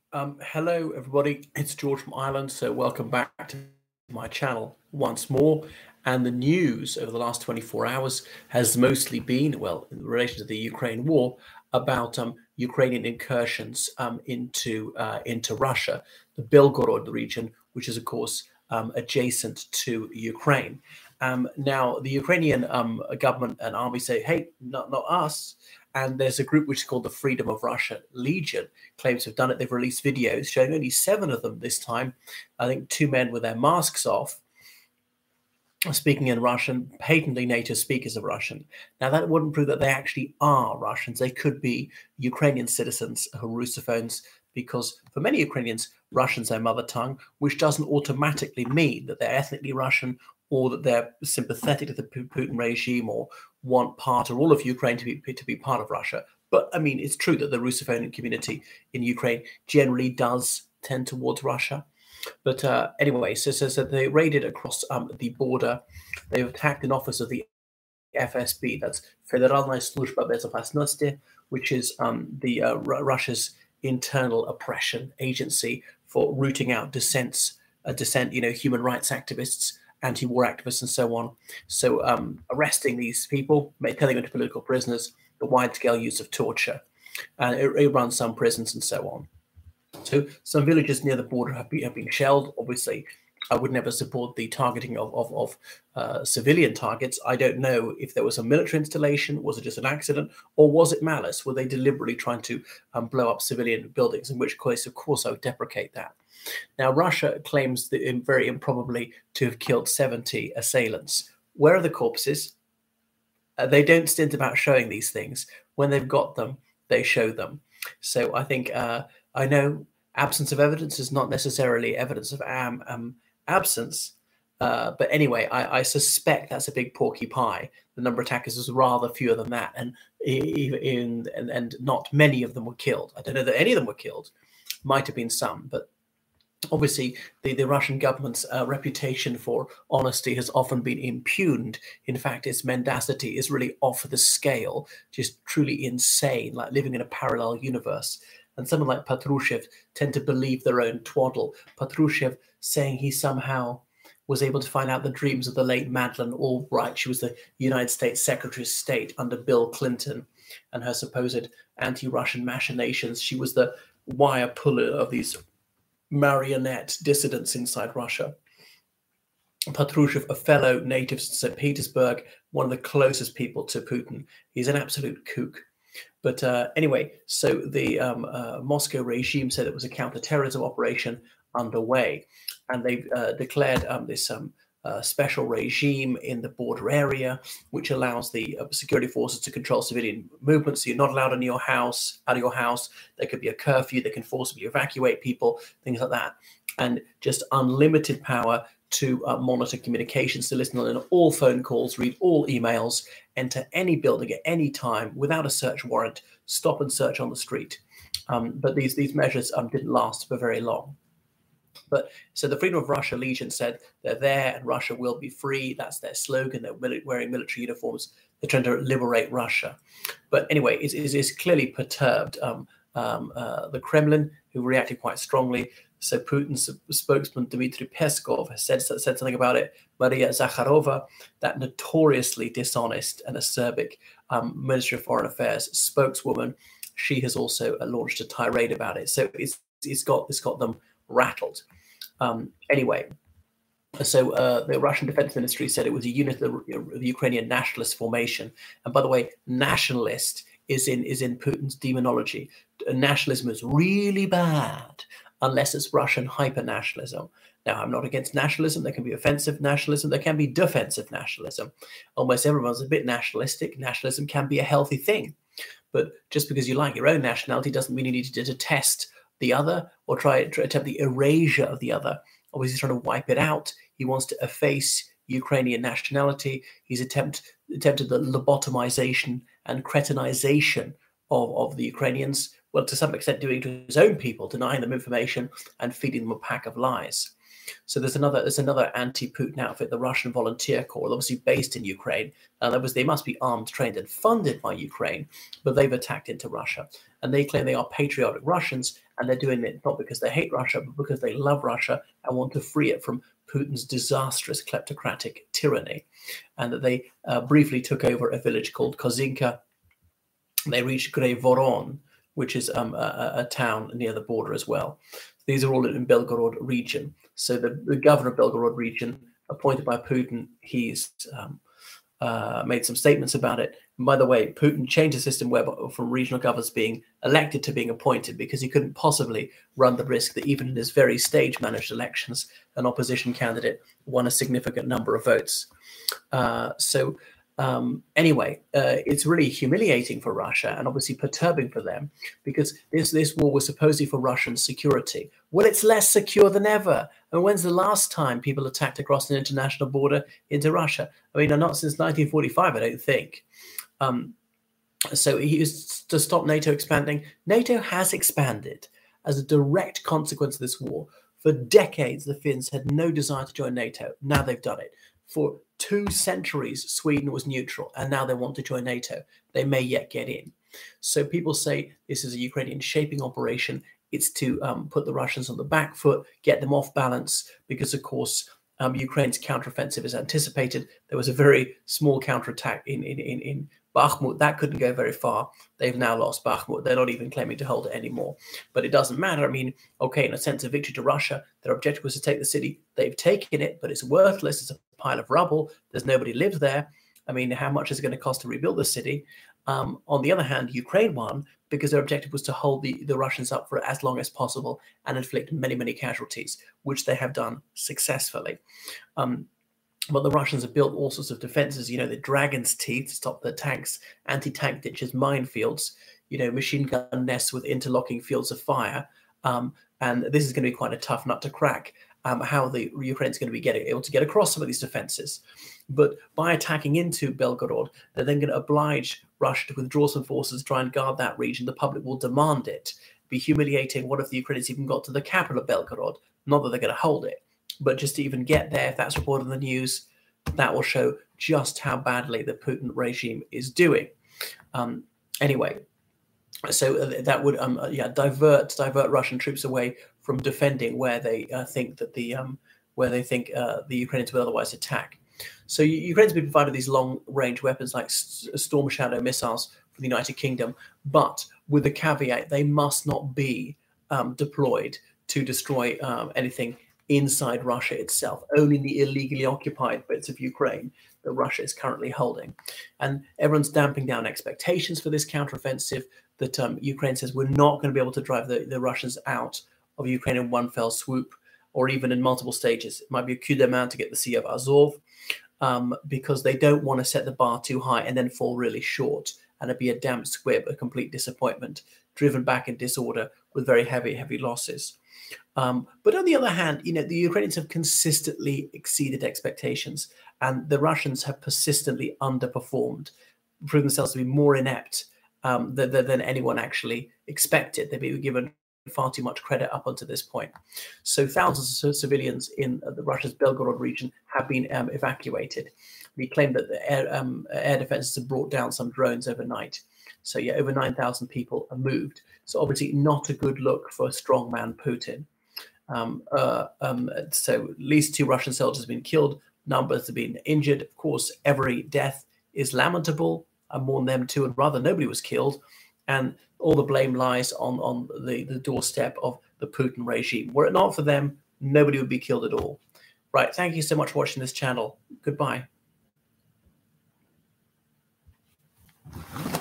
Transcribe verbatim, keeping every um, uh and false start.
Um, hello, everybody. It's George from Ireland. So, welcome back to my channel once more. And the news over the last twenty-four hours has mostly been, well, in relation to the Ukraine war, about um, Ukrainian incursions um, into uh, into Russia, the Belgorod region, which is, of course, um, adjacent to Ukraine. Um, now, the Ukrainian um, government and army say, "Hey, not not us." And there's a group which is called the Freedom of Russia Legion claims to have done it. They've released videos showing only seven of them this time. I think two men with their masks off, speaking in Russian, patently native speakers of Russian. Now, that wouldn't prove that they actually are Russians. They could be Ukrainian citizens who are Russophones, because for many Ukrainians, Russian's their mother tongue, which doesn't automatically mean that they're ethnically Russian or that they're sympathetic to the Putin regime or want part or all of Ukraine to be to be part of Russia. But I mean, it's true that the Russophone community in Ukraine generally does tend towards Russia. But uh, anyway, so, so, so they raided across um, the border. They've attacked an office of the F S B, that's Federalная служба безопасности, which is um, the uh, R- Russia's internal oppression agency for rooting out dissents, uh, dissent, you know, human rights activists, anti-war activists, and so on. So um, arresting these people, turning them into political prisoners, the wide-scale use of torture, and it, it runs some prisons and so on. So some villages near the border have been, have been shelled. Obviously, I would never support the targeting of, of, of uh, civilian targets. I don't know if there was a military installation, was it just an accident, or was it malice? Were they deliberately trying to um, blow up civilian buildings? In which case, of course, I would deprecate that. Now, Russia claims that, um, very improbably, to have killed seventy assailants. Where are the corpses? Uh, they don't stint about showing these things. When they've got them, they show them. So I think uh, I know absence of evidence is not necessarily evidence of um, um, absence. Uh, but anyway, I, I suspect that's a big porky pie. The number of attackers was rather fewer than that, and even and, and not many of them were killed. I don't know that any of them were killed. Might have been some, but obviously, the, the Russian government's uh, reputation for honesty has often been impugned. In fact, its mendacity is really off the scale, just truly insane, like living in a parallel universe. And someone like Patrushev tend to believe their own twaddle. Patrushev saying he somehow was able to find out the dreams of the late Madeleine Albright. She was the United States Secretary of State under Bill Clinton, and her supposed anti-Russian machinations. She was the wire puller of these marionette dissidents inside Russia. Patrushev, a fellow native of Saint Petersburg, one of the closest people to Putin. He's an absolute kook. But uh, anyway, so the um, uh, Moscow regime said it was a counterterrorism operation underway, and they've uh, declared um, this um, uh, special regime in the border area, which allows the uh, security forces to control civilian movements. So you're not allowed in your house, out of your house. There could be a curfew. They can forcibly evacuate people, things like that, and just unlimited power to uh, monitor communications, to listen on all phone calls, read all emails, enter any building at any time without a search warrant, stop and search on the street. Um, but these these measures um, didn't last for very long. But so the Freedom of Russia Legion said they're there and Russia will be free. That's their slogan. They're wearing military uniforms. They're trying to liberate Russia. But anyway, it is clearly perturbed um, um, uh, the Kremlin, who reacted quite strongly. So Putin's spokesman, Dmitry Peskov, has said, said something about it. Maria Zakharova, that notoriously dishonest and acerbic um, Ministry of Foreign Affairs spokeswoman, she has also uh, launched a tirade about it. So it's, it's, got, it's got them rattled. Um, anyway, so uh, the Russian Defense Ministry said it was a unit of the, the Ukrainian nationalist formation. And by the way, nationalist is in is in Putin's demonology. Nationalism is really bad unless it's Russian hyper-nationalism. Now, I'm not against nationalism. There can be offensive nationalism. There can be defensive nationalism. Almost everyone's a bit nationalistic. Nationalism can be a healthy thing. But just because you like your own nationality doesn't mean you need to detest the other or try to attempt the erasure of the other. Obviously, he's trying to wipe it out. He wants to efface Ukrainian nationality. He's attempt, attempted the lobotomization and cretinization of, of the Ukrainians, well, to some extent doing to his own people, denying them information and feeding them a pack of lies. So there's another there's another anti-Putin outfit, the Russian Volunteer Corps, obviously based in Ukraine. And that was they must be armed, trained, and funded by Ukraine, but they've attacked into Russia. And they claim they are patriotic Russians, and they're doing it not because they hate Russia, but because they love Russia and want to free it from Putin's disastrous kleptocratic tyranny. And that they uh, briefly took over a village called Kozinka. They reached Grey Voron, which is um, a, a town near the border as well. These are all in Belgorod region. So the, the governor of Belgorod region, appointed by Putin, he's um, uh, made some statements about it. And by the way, Putin changed the system where from regional governors being elected to being appointed, because he couldn't possibly run the risk that even in his very stage-managed elections, an opposition candidate won a significant number of votes. Uh, so um, anyway, uh, it's really humiliating for Russia and obviously perturbing for them, because this, this war was supposedly for Russian security. Well, it's less secure than ever. And when's the last time people attacked across an international border into Russia? I mean, not since nineteen forty-five, I don't think. Um, so he was to stop NATO expanding. NATO has expanded as a direct consequence of this war. For decades, the Finns had no desire to join NATO. Now they've done it. For two centuries, Sweden was neutral, and now they want to join NATO. They may yet get in. So people say this is a Ukrainian shaping operation. It's to um, put the Russians on the back foot, get them off balance, because, of course, um, Ukraine's counteroffensive is anticipated. There was a very small counterattack in, in, in, in Bakhmut. That couldn't go very far. They've now lost Bakhmut. They're not even claiming to hold it anymore. But it doesn't matter. I mean, okay, in a sense of victory to Russia, their objective was to take the city. They've taken it, but it's worthless. It's a pile of rubble. There's nobody lives there. I mean, how much is it going to cost to rebuild the city? Um, on the other hand, Ukraine won because their objective was to hold the, the Russians up for as long as possible and inflict many, many casualties, which they have done successfully. Um, but the Russians have built all sorts of defenses, you know, the dragon's teeth to stop the tanks, anti-tank ditches, minefields, you know, machine gun nests with interlocking fields of fire. Um, and this is going to be quite a tough nut to crack, um, how the Ukraine's going to be getting, able to get across some of these defenses. But by attacking into Belgorod, they're then going to oblige Russia to withdraw some forces, try and guard that region. The public will demand it. Be humiliating. What if the Ukrainians even got to the capital of Belgorod? Not that they're going to hold it, but just to even get there, if that's reported in the news, that will show just how badly the Putin regime is doing. Um, anyway, so that would um, yeah divert divert Russian troops away from defending where they uh, think that the um, where they think uh, the Ukrainians will otherwise attack. So Ukraine's been provided these long-range weapons like Storm Shadow missiles from the United Kingdom, but with the caveat they must not be um, deployed to destroy um, anything inside Russia itself, only the illegally occupied bits of Ukraine that Russia is currently holding. And everyone's damping down expectations for this counteroffensive that um, Ukraine says we're not going to be able to drive the, the Russians out of Ukraine in one fell swoop, or even in multiple stages. It might be a coup de main to get the Sea of Azov, um, because they don't want to set the bar too high and then fall really short, and it'd be a damp squib, a complete disappointment, driven back in disorder with very heavy, heavy losses. Um, but on the other hand, you know, the Ukrainians have consistently exceeded expectations, and the Russians have persistently underperformed, proving themselves to be more inept um, than, than anyone actually expected. They've been given far too much credit up until this point. So thousands of civilians in the Russia's Belgorod region have been um, evacuated. We claim that the air, um, air defenses have brought down some drones overnight. So yeah, over nine thousand people are moved. So obviously not a good look for strongman Putin. Um, uh, um, so at least two Russian soldiers have been killed. Numbers have been injured. Of course, every death is lamentable. I mourn them too, and rather nobody was killed. And all the blame lies on, on the, the doorstep of the Putin regime. Were it not for them, nobody would be killed at all. Right, thank you so much for watching this channel. Goodbye.